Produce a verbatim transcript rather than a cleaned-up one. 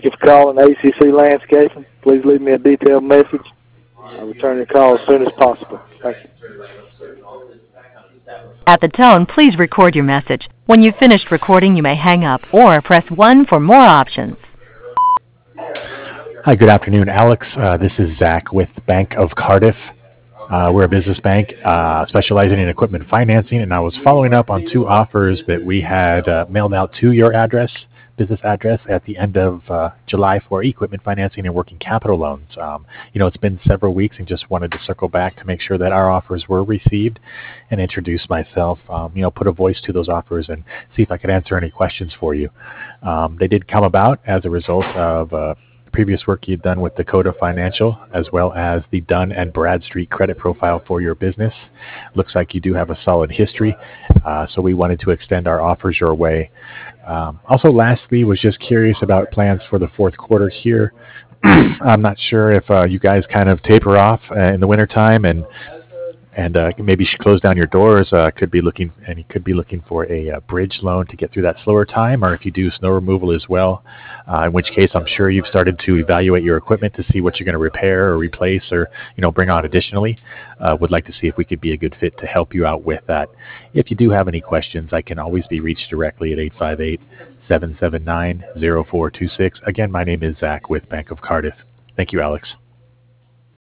Thank you for calling A C C Landscaping. Please leave me a detailed message. I'll return your call as soon as possible. Thank you. At the tone, please record your message. When you've finished recording, you may hang up or press one for more options. Hi, good afternoon, Alex. Uh, this is Zach with Bank of Cardiff. Uh, we're a business bank uh, specializing in equipment financing, and I was following up on two offers that we had uh, mailed out to your address, business address, at the end of uh, July for equipment financing and working capital loans. Um, you know, it's been several weeks, and just wanted to circle back to make sure that our offers were received and introduce myself, um, you know, put a voice to those offers and see if I could answer any questions for you. Um, they did come about as a result of uh, previous work you've done with Dakota Financial, as well as the Dun and Bradstreet credit profile for your business. Looks like you do have a solid history, uh, so we wanted to extend our offers your way. Um, also, lastly, was just curious about plans for the fourth quarter here. I'm not sure if uh, you guys kind of taper off uh, in the wintertime and and uh, maybe should close down your doors. Uh, could be looking and you could be looking for a, a bridge loan to get through that slower time, or if you do snow removal as well. Uh, in which case, I'm sure you've started to evaluate your equipment to see what you're going to repair or replace, or you know, bring on additionally. Uh, would like to see if we could be a good fit to help you out with that. If you do have any questions, I can always be reached directly at eight five eight, seven seven nine, zero four two six. Again, my name is Zach with Bank of Cardiff. Thank you, Alex.